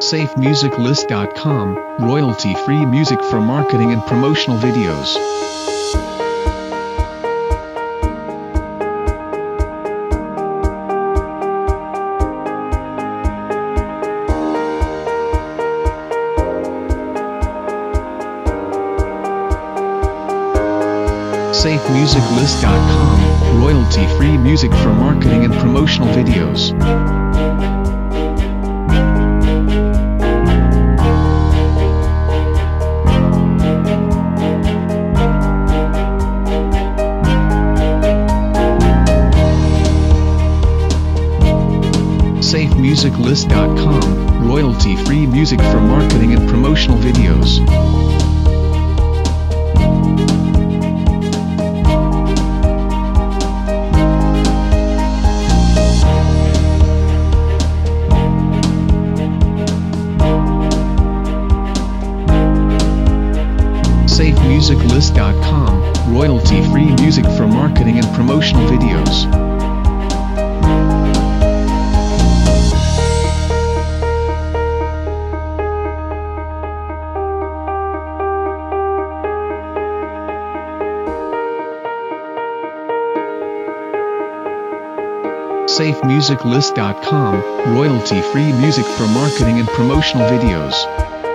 SafeMusicList.com, royalty-free music for marketing and promotional videos. SafeMusicList.com, royalty-free music for marketing and promotional videos. SafeMusicList.com, royalty-free music for marketing and promotional videos. SafeMusicList.com, royalty-free music for marketing and promotional videos. SafeMusicList.com, royalty-free music for marketing and promotional videos.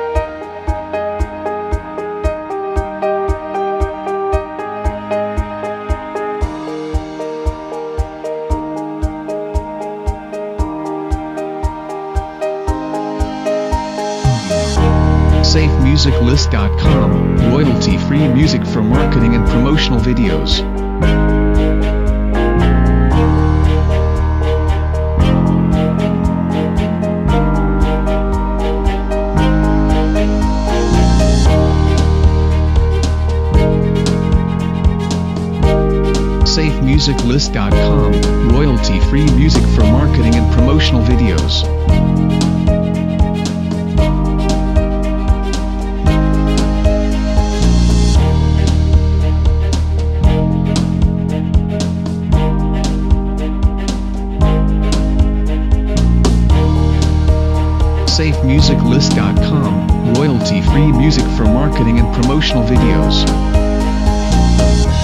SafeMusicList.com, royalty-free music for marketing and promotional videos. SafeMusicList.com, royalty-free music for marketing and promotional videos. SafeMusicList.com, royalty-free music for marketing and promotional videos.